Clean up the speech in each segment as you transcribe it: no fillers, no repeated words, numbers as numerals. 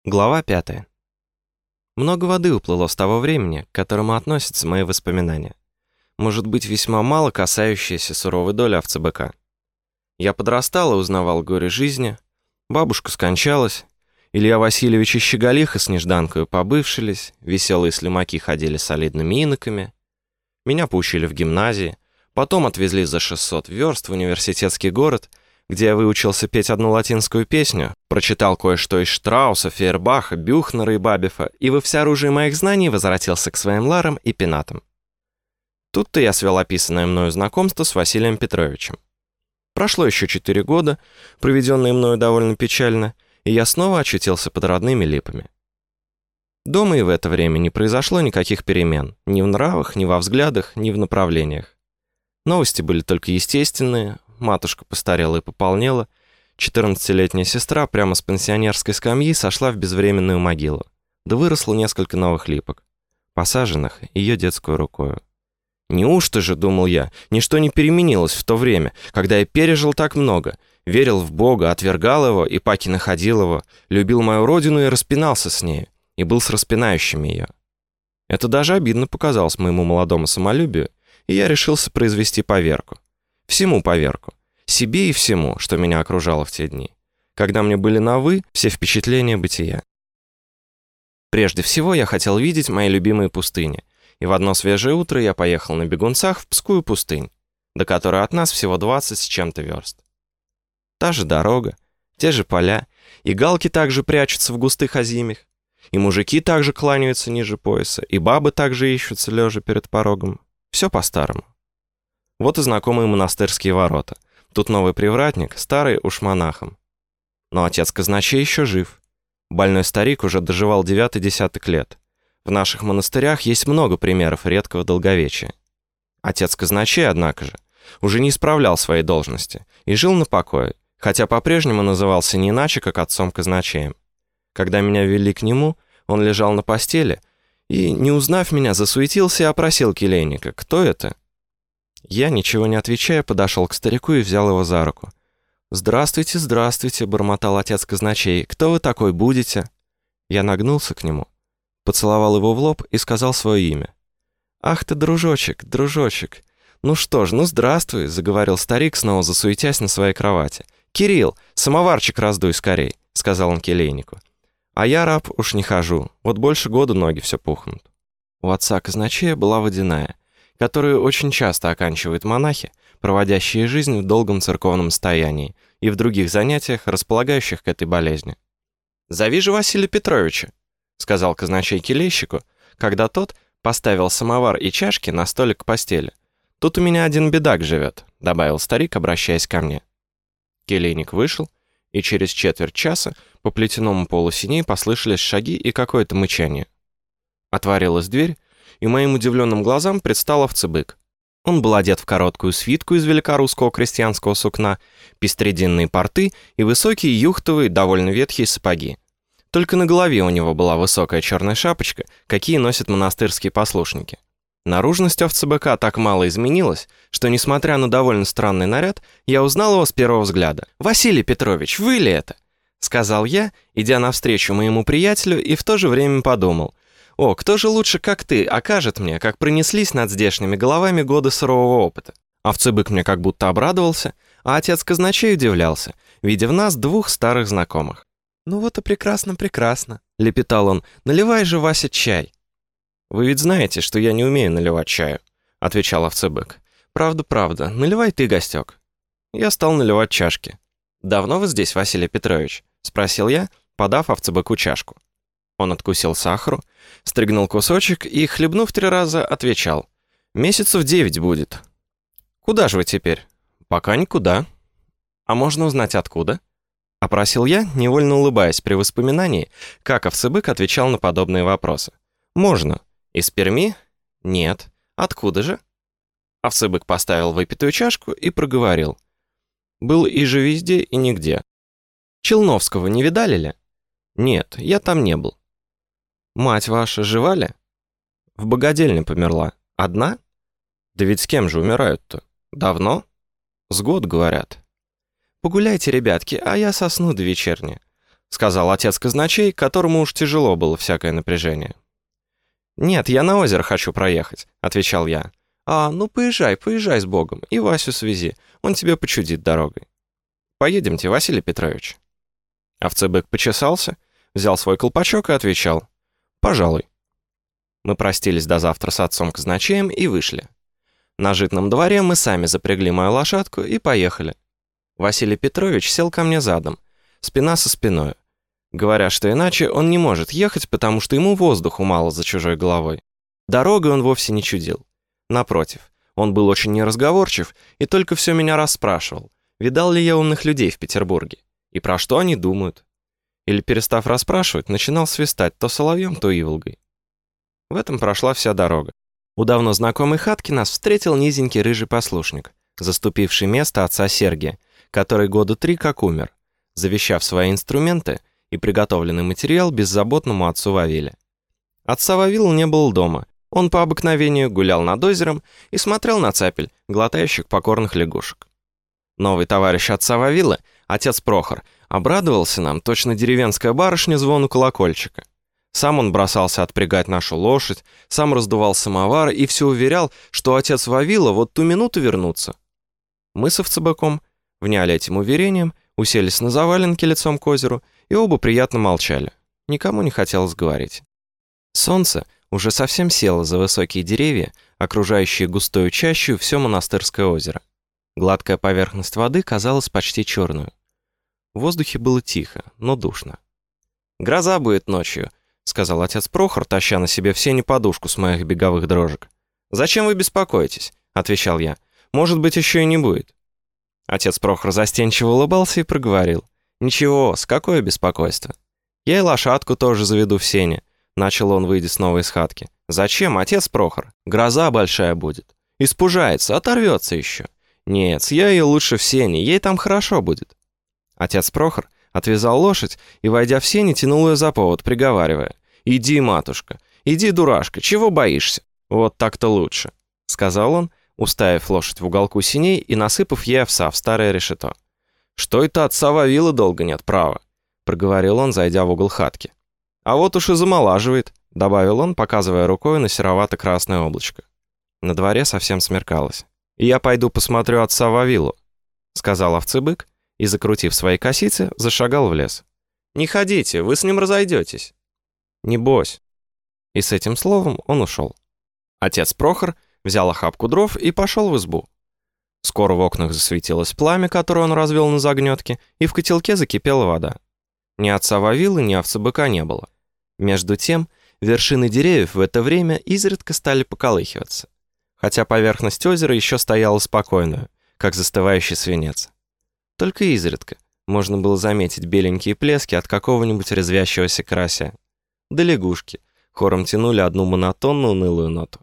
Глава 5. Много воды уплыло с того времени, к которому относятся мои воспоминания. Может быть, весьма мало касающиеся суровой доли овцебыка. Я подрастал и узнавал горе жизни. Бабушка скончалась. Илья Васильевич и Щеголиха с Нежданкою побывшились. Веселые слимаки ходили солидными иноками. Меня поучили в гимназии. Потом отвезли за 600 верст в университетский город, где я выучился петь одну латинскую песню, прочитал кое-что из Штрауса, Фейербаха, Бюхнера и Бабефа, и во всеоружии моих знаний возвратился к своим ларам и пенатам. Тут-то я свел описанное мною знакомство с Василием Петровичем. Прошло еще 4 года, проведенные мною довольно печально, и я снова очутился под родными липами. Дома и в это время не произошло никаких перемен, ни в нравах, ни во взглядах, ни в направлениях. Новости были только естественные. Матушка постарела и пополнела. 14-летняя сестра прямо с пенсионерской скамьи сошла в безвременную могилу. Да выросло несколько новых липок, посаженных ее детскую рукою. Неужто же, думал я, ничто не переменилось в то время, когда я пережил так много, верил в Бога, отвергал его и паки находил его, любил мою родину и распинался с нею, и был с распинающими ее. Это даже обидно показалось моему молодому самолюбию, и я решился произвести поверку. Всему поверку. Себе и всему, что меня окружало в те дни. Когда мне были новы все впечатления бытия. Прежде всего я хотел видеть мои любимые пустыни. И в одно свежее утро я поехал на бегунцах в Пскую пустынь, до которой от нас всего 20 с чем-то верст. Та же дорога, те же поля, и галки также прячутся в густых озимях, и мужики также кланяются ниже пояса, и бабы также ищутся лежа перед порогом. Все по-старому. Вот и знакомые монастырские ворота. Тут новый привратник, старый уж монахом. Но отец казначей еще жив. Больной старик уже доживал 9-й десяток лет. В наших монастырях есть много примеров редкого долговечия. Отец казначей, однако же, уже не исправлял своей должности и жил на покое, хотя по-прежнему назывался не иначе, как отцом казначеем. Когда меня ввели к нему, он лежал на постели и, не узнав меня, засуетился и опросил келейника: «Кто это?» Я, ничего не отвечая, подошел к старику и взял его за руку. «Здравствуйте, здравствуйте», — бормотал отец казначей. «Кто вы такой будете?» Я нагнулся к нему, поцеловал его в лоб и сказал свое имя. «Ах ты, дружочек, дружочек! Ну что ж, ну здравствуй», — заговорил старик, снова засуетясь на своей кровати. «Кирилл, самоварчик раздуй скорей», — сказал он келейнику. «А я, раб, уж не хожу, вот больше года ноги все пухнут». У отца казначея была водяная, которую очень часто оканчивают монахи, проводящие жизнь в долгом церковном стоянии и в других занятиях, располагающих к этой болезни. «Зови же Василия Петровича», — сказал казначей келейщику, когда тот поставил самовар и чашки на столик к постели. «Тут у меня один бедак живет», — добавил старик, обращаясь ко мне. Келейник вышел, и через четверть часа по плетяному полу синей послышались шаги и какое-то мычание. Отворилась дверь, и моим удивленным глазам предстал овцебык. Он был одет в короткую свитку из великорусского крестьянского сукна, пестрединные порты и высокие юхтовые, довольно ветхие сапоги. Только на голове у него была высокая черная шапочка, какие носят монастырские послушники. Наружность овцебыка так мало изменилась, что, несмотря на довольно странный наряд, я узнал его с первого взгляда. «Василий Петрович, вы ли это?» — сказал я, идя навстречу моему приятелю, и в то же время подумал: «О, кто же лучше, как ты, окажет мне, как пронеслись над здешними головами годы сурового опыта?» Овцебык мне как будто обрадовался, а отец казначей удивлялся, видя в нас двух старых знакомых. «Ну вот и прекрасно, прекрасно», — лепетал он, — «наливай же, Вася, чай». «Вы ведь знаете, что я не умею наливать чаю», — отвечал овцебык. «Правда, правда, наливай ты, гостек». Я стал наливать чашки. «Давно вы здесь, Василий Петрович?» — спросил я, подав овцебыку чашку. Он откусил сахару, стригнул кусочек и, хлебнув 3 раза, отвечал: «Месяцев 9 будет». «Куда же вы теперь?» «Пока никуда». «А можно узнать, откуда?» — опросил я, невольно улыбаясь при воспоминании, как овцебык отвечал на подобные вопросы. «Можно. Из Перми?» «Нет. Откуда же?» Овцебык поставил выпитую чашку и проговорил: «Был и же везде, и нигде». «Челновского не видали ли?» «Нет, я там не был». «Мать ваша жива ли?» «В богадельне померла. Одна?» «Да ведь с кем же умирают-то? Давно?» «С год, говорят». «Погуляйте, ребятки, а я сосну до вечерни». — сказал отец казначей, которому уж тяжело было всякое напряжение. «Нет, я на озеро хочу проехать», — отвечал я. Ну поезжай с Богом, и Васю свези, он тебе почудит дорогой». «Поедемте, Василий Петрович». Овцебык почесался, взял свой колпачок и отвечал: «Пожалуй». Мы простились до завтра с отцом казначеем и вышли. На житном дворе мы сами запрягли мою лошадку и поехали. Василий Петрович сел ко мне задом, спина со спиною, говоря, что иначе он не может ехать, потому что ему воздуху мало за чужой головой. Дорогой он вовсе не чудил. Напротив, он был очень неразговорчив и только все меня расспрашивал, видал ли я умных людей в Петербурге, и про что они думают. Или, перестав расспрашивать, начинал свистать то соловьем, то иволгой. В этом прошла вся дорога. У давно знакомой хатки нас встретил низенький рыжий послушник, заступивший место отца Сергия, который года 3 как умер, завещав свои инструменты и приготовленный материал беззаботному отцу Вавиле. Отца Вавила не было дома, он по обыкновению гулял над озером и смотрел на цапель, глотающих покорных лягушек. Новый товарищ отца Вавилы, отец Прохор, обрадовался нам, точно деревенская барышня, звону колокольчика. Сам он бросался отпрягать нашу лошадь, сам раздувал самовар и все уверял, что отец Вавила вот ту минуту вернутся. Мы с овцебыком вняли этим уверением, уселись на заваленке лицом к озеру и оба приятно молчали. Никому не хотелось говорить. Солнце уже совсем село за высокие деревья, окружающие густою чащу все монастырское озеро. Гладкая поверхность воды казалась почти черную. В воздухе было тихо, но душно. «Гроза будет ночью», — сказал отец Прохор, таща на себе в сене подушку с моих беговых дрожек. «Зачем вы беспокоитесь?» — отвечал я. «Может быть, еще и не будет». Отец Прохор застенчиво улыбался и проговорил. «Ничего, с какое беспокойство? Я и лошадку тоже заведу в сене», — начал он, выйдя снова из хатки. «Зачем, отец Прохор? Гроза большая будет. Испужается, оторвется еще. Нет, я ее лучше в сене, ей там хорошо будет». Отец Прохор отвязал лошадь и, войдя в сени, тянул ее за повод, приговаривая: «Иди, матушка, иди, дурашка, чего боишься? Вот так-то лучше», — сказал он, уставив лошадь в уголку сеней и насыпав ей овса в старое решето. «Что это отца Вавилы долго нет, право», — проговорил он, зайдя в угол хатки. «А вот уж и замолаживает», — добавил он, показывая рукой на серовато-красное облачко. На дворе совсем смеркалось. «И я пойду посмотрю отца Вавилу», — сказал овцебык, и, закрутив свои косицы, зашагал в лес. «Не ходите, вы с ним разойдетесь». «Небось». И с этим словом он ушел. Отец Прохор взял охапку дров и пошел в избу. Скоро в окнах засветилось пламя, которое он развел на загнетке, и в котелке закипела вода. Ни отца Вавилы, ни овцебыка не было. Между тем, вершины деревьев в это время изредка стали поколыхиваться, хотя поверхность озера еще стояла спокойную, как застывающий свинец. Только изредка можно было заметить беленькие плески от какого-нибудь резвящегося карася. Да лягушки хором тянули одну монотонную унылую ноту.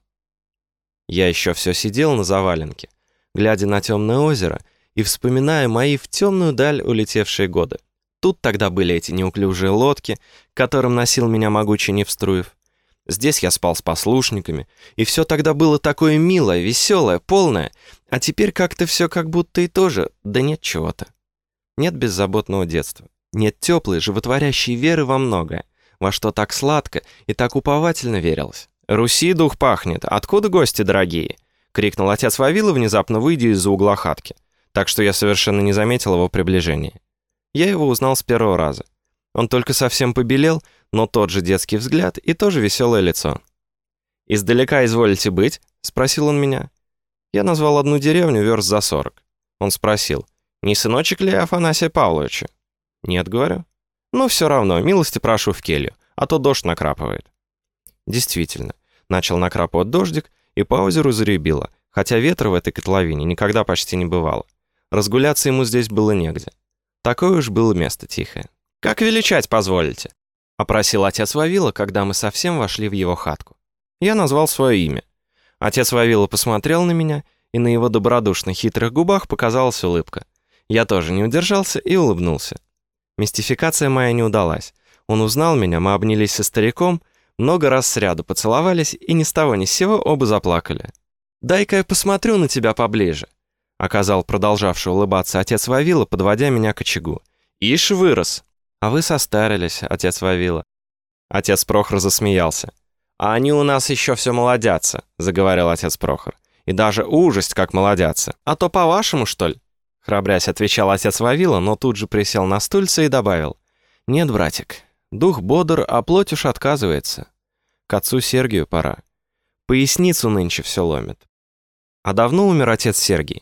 Я еще все сидел на заваленке, глядя на темное озеро и вспоминая мои в темную даль улетевшие годы. Тут тогда были эти неуклюжие лодки, к которым носил меня могучий Невструев. Здесь я спал с послушниками, и все тогда было такое милое, веселое, полное, а теперь как-то все как будто и тоже, да нет чего-то. Нет беззаботного детства, нет теплой, животворящей веры во многое, во что так сладко и так уповательно верилось. «Руси дух пахнет, откуда гости дорогие?» — крикнул отец Вавила, внезапно выйдя из-за угла хатки, так что я совершенно не заметил его приближения. Я его узнал с первого раза. Он только совсем побелел, но тот же детский взгляд и тоже веселое лицо. «Издалека изволите быть?» — спросил он меня. Я назвал одну деревню верст за 40. Он спросил: «Не сыночек ли Афанасия Павловича?» «Нет», — говорю. «Ну, все равно, милости прошу в келью, а то дождь накрапывает». Действительно, начал накрапывать дождик, и по озеру заребило, хотя ветра в этой котловине никогда почти не бывало. Разгуляться ему здесь было негде. Такое уж было место тихое. «Как величать позволите?» — опросил отец Вавила, когда мы совсем вошли в его хатку. Я назвал свое имя. Отец Вавила посмотрел на меня, и на его добродушных хитрых губах показалась улыбка. Я тоже не удержался и улыбнулся. Мистификация моя не удалась. Он узнал меня, мы обнялись со стариком, много раз сряду поцеловались, и ни с того ни с сего оба заплакали. «Дай-ка я посмотрю на тебя поближе», — оказал продолжавший улыбаться отец Вавила, подводя меня к очагу. «Ишь вырос». А вы состарились, отец Вавила. Отец Прохор засмеялся. «А они у нас еще все молодятся», — заговорил отец Прохор. «И даже ужасть, как молодятся. А то по-вашему, что ли?» Храбрясь, отвечал отец Вавила, но тут же присел на стульце и добавил. «Нет, братик, дух бодр, а плоть уж отказывается. К отцу Сергию пора. Поясницу нынче все ломит». «А давно умер отец Сергий?»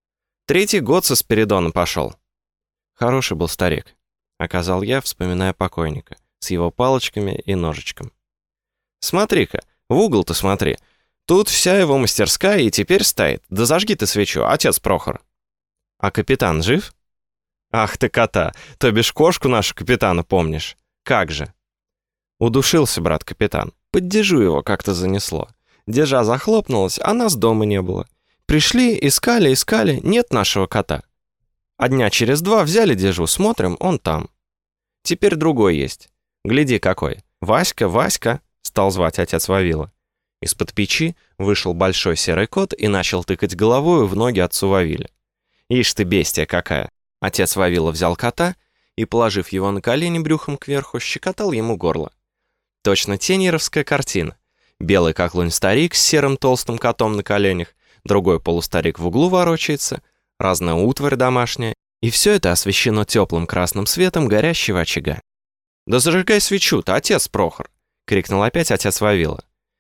«3-й год со Спиридона пошел». «Хороший был старик», — оказал я, вспоминая покойника, с его палочками и ножичком. «Смотри-ка, в угол-то смотри. Тут вся его мастерская и теперь стоит. Да зажги ты свечу, отец Прохор». «А капитан жив?» «Ах ты кота, то бишь кошку нашу капитана помнишь? Как же?» «Удушился, брат капитан. Под дежу его как-то занесло. Дежа захлопнулась, а нас дома не было. Пришли, искали, нет нашего кота. А дня через 2 взяли дежу, смотрим, он там. Теперь другой есть. Гляди какой. Васька, стал звать отец Вавила. Из-под печи вышел большой серый кот и начал тыкать головою в ноги отцу Вавиле. Ишь ты, бестия какая. Отец Вавила взял кота и, положив его на колени брюхом кверху, щекотал ему горло. Точно теньеровская картина. Белый как лунь старик с серым толстым котом на коленях, другой полустарик в углу ворочается, разная утварь домашняя, и все это освещено теплым красным светом горящего очага. «Да зажигай свечу-то, отец Прохор!» — крикнул опять отец Вавила.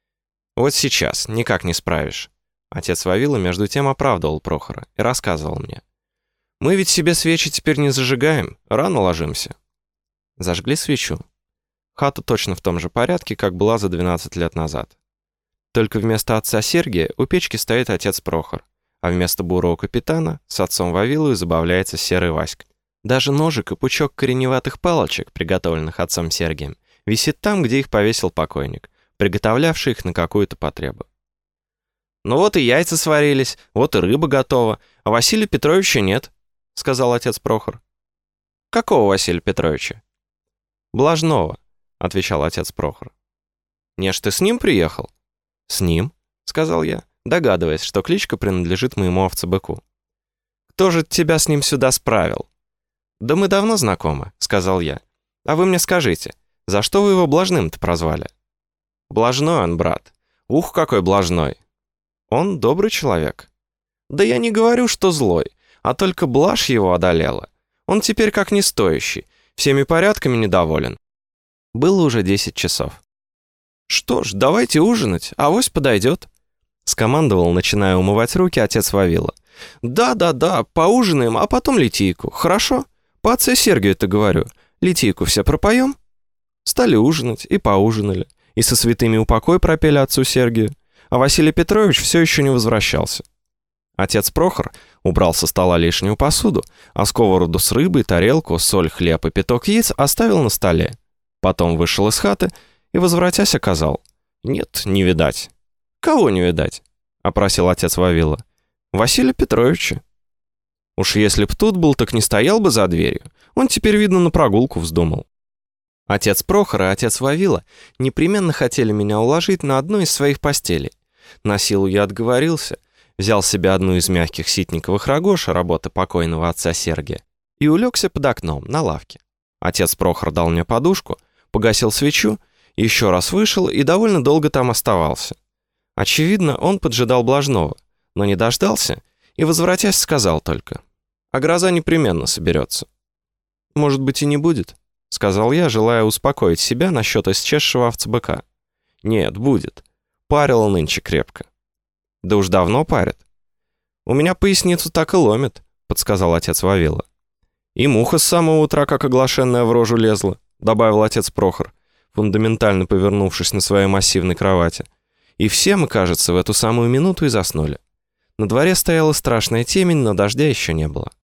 «Вот сейчас, никак не справишь». Отец Вавила между тем оправдывал Прохора и рассказывал мне. «Мы ведь себе свечи теперь не зажигаем, рано ложимся». Зажгли свечу. Хата точно в том же порядке, как была за 12 лет назад. Только вместо отца Сергия у печки стоит отец Прохор, а вместо бурого капитана с отцом Вавилою забавляется серый Васька. Даже ножик и пучок кореневатых палочек, приготовленных отцом Сергием, висит там, где их повесил покойник, приготовлявший их на какую-то потребу. «Ну вот и яйца сварились, вот и рыба готова, а Василия Петровича нет», — сказал отец Прохор. «Какого Василия Петровича?» «Блажного», — отвечал отец Прохор. «Не ж ты с ним приехал?» «С ним», — сказал я, догадываясь, что кличка принадлежит моему овцебыку. «Кто же тебя с ним сюда справил?» «Да мы давно знакомы», — сказал я. «А вы мне скажите, за что вы его блажным-то прозвали?» «Блажной он, брат. Ух, какой блажной!» «Он добрый человек». «Да я не говорю, что злой, а только блажь его одолела. Он теперь как не стоящий, всеми порядками недоволен». Было уже 10 часов. «Что ж, давайте ужинать, авось подойдет», — скомандовал, начиная умывать руки, отец Вавила. «Да, поужинаем, а потом литейку, хорошо? По отцу Сергию-то говорю, литейку все пропоем?» Стали ужинать и поужинали, и со святыми упокой пропели отцу Сергию, а Василий Петрович все еще не возвращался. Отец Прохор убрал со стола лишнюю посуду, а сковороду с рыбой, тарелку, соль, хлеб и пяток яиц оставил на столе. Потом вышел из хаты и, возвратясь, оказал: «Нет, не видать». «Кого не видать?» — опросил отец Вавила. «Василия Петровича». «Уж если б тут был, так не стоял бы за дверью. Он теперь, видно, на прогулку вздумал». Отец Прохор и отец Вавила непременно хотели меня уложить на одну из своих постелей. На силу я отговорился, взял себе одну из мягких ситниковых рогож, работы покойного отца Сергия, и улегся под окном, на лавке. Отец Прохор дал мне подушку, погасил свечу, еще раз вышел и довольно долго там оставался. Очевидно, он поджидал блажного, но не дождался и, возвратясь, сказал только: «А гроза непременно соберется». «Может быть, и не будет», — сказал я, желая успокоить себя насчет исчезшего овцебыка. «Нет, будет. Парил нынче крепко». «Да уж давно парит». «У меня поясницу так и ломит», — подсказал отец Вавила. «И муха с самого утра, как оглашенная, в рожу лезла», — добавил отец Прохор, фундаментально повернувшись на своей массивной кровати. И все мы, кажется, в эту самую минуту и заснули. На дворе стояла страшная темень, но дождя еще не было.